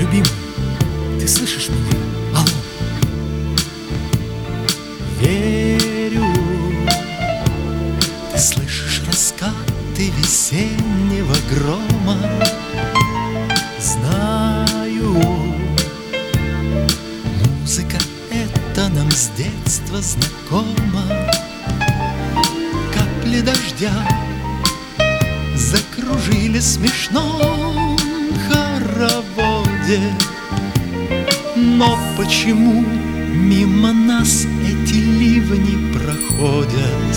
любимый, ты слышишь меня? Алло. Верю, ты слышишь раскаты весеннего грома. Знаю, музыка эта нам с детства знакома. Капли дождя закружили в смешном хороводе. Но почему мимо нас эти ливни проходят?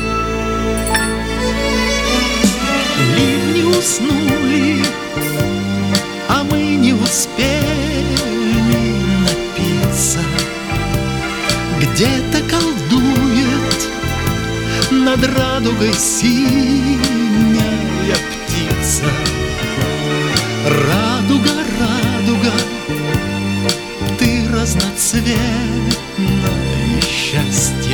Ливни уснули, а мы не успели напиться. Где-то колдует над радугой синяя птица. Радуга, радуга, ты разноцветное счастье.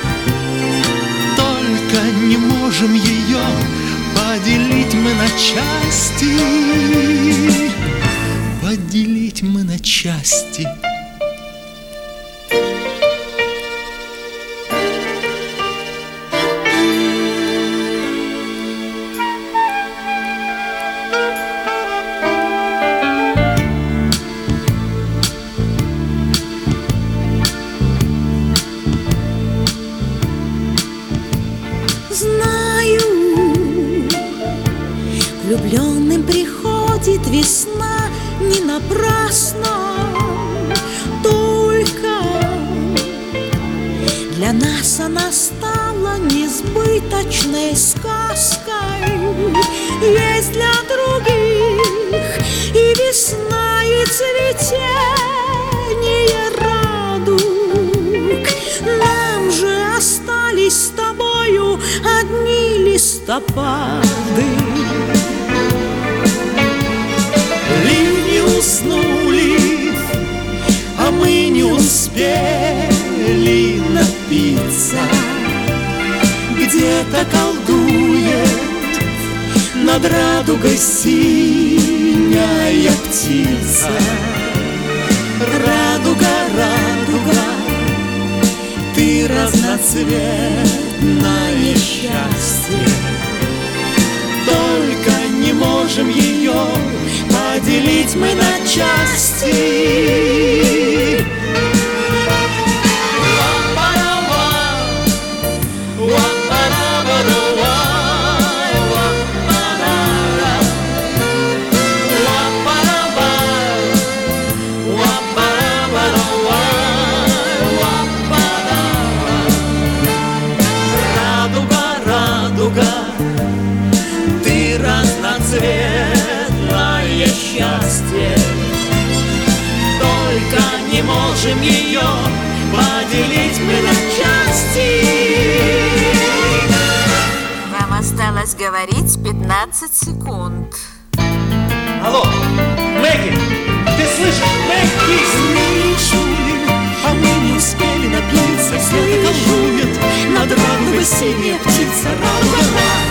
Только не можем ее поделить мы на части. Поделить мы на части. Знаю, к влюбленным приходит весна не напрасно. Только для нас она стала несбыточной сказкой. Есть для других и весна, и цветение радуг. Нам же остались с тобою одни листопады. Ливни уснули, а мы не успели напиться. Где-то колдует над радугой синяя птица. Радуга, радуга, ты разноцветное счастье. Только не можем ее поделить мы на части. Ты разноцветное счастье. Только не можем ее поделить мы на части. Вам осталось говорить 15 секунд. Алло, Мэгги, ты слышишь, Мэгги? Слышу, а мы не успели напиться. Где-то колдует над радугой синяя птица. Радуга,